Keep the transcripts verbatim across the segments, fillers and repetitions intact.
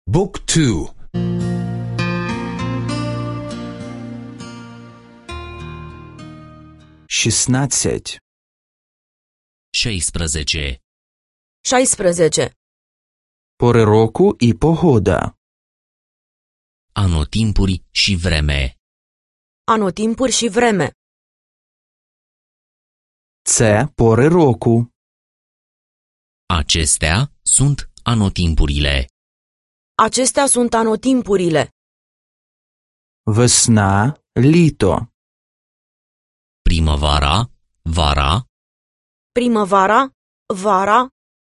Book two. șesnaście. șaisprezece. șaisprezece. Пори року і погода. Anotimpuri și vreme. Anotimpuri și vreme. Це пори року. Acestea sunt anotimpurile. Acestea sunt anotimpurile. Весна, літо. Primăvara, vara, Primăvara, vara,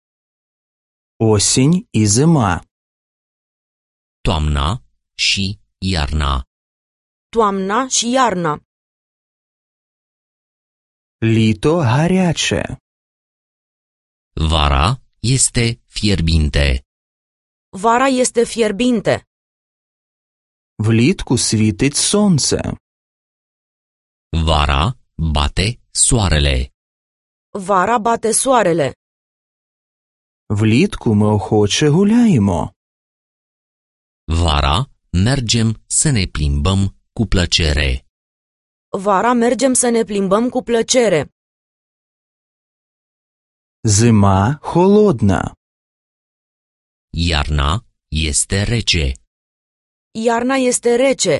Осінь і зима. toamna și iarna. toamna și iarna. Літо гаряче. Vara este fierbinte. Vara este fierbinte. Влітку світить сонце. Vara bate soarele. Vara bate soarele. Влітку ми охоче гуляємо. Vara mergem să ne plimbăm cu plăcere. Vara mergem să ne plimbăm cu plăcere. Зима холодна. Iarna este rece. Iarna este rece.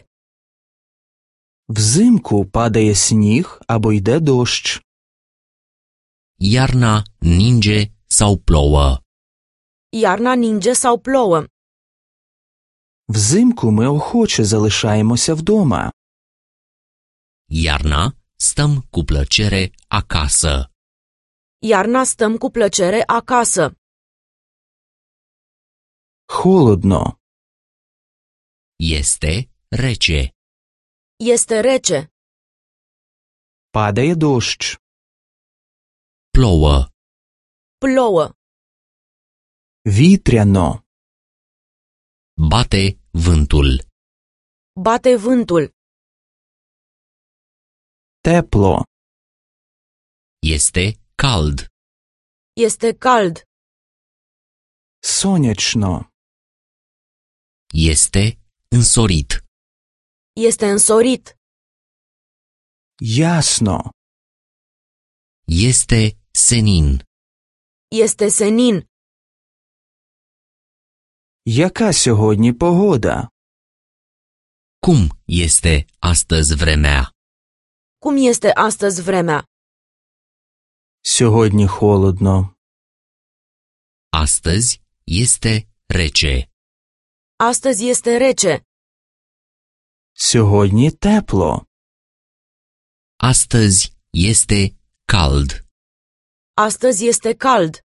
Взимку падає сніг або йде дощ. Iarna ninge sau plouă. Iarna ninge sau plouă. Взимку ми охоче залишаємося вдома. Iarna stăm cu plăcere acasă. Iarna stăm cu plăcere acasă. Холодно. Este rece. Este rece. Падає дощ. Plouă. Plouă. Вітряно. Bate vântul. Bate vântul. Тепло. Este cald. Este cald. Сонячно. Este însorit. Este însorit. Ясно. Este senin. Este senin. Яка сьогодні погода? Cum este astăzi vremea? Cum este astăzi vremea? Сьогодні холодно. Astăzi este rece. Astăzi este rece. Сьогодні тепло. Astăzi este cald. Astăzi este cald.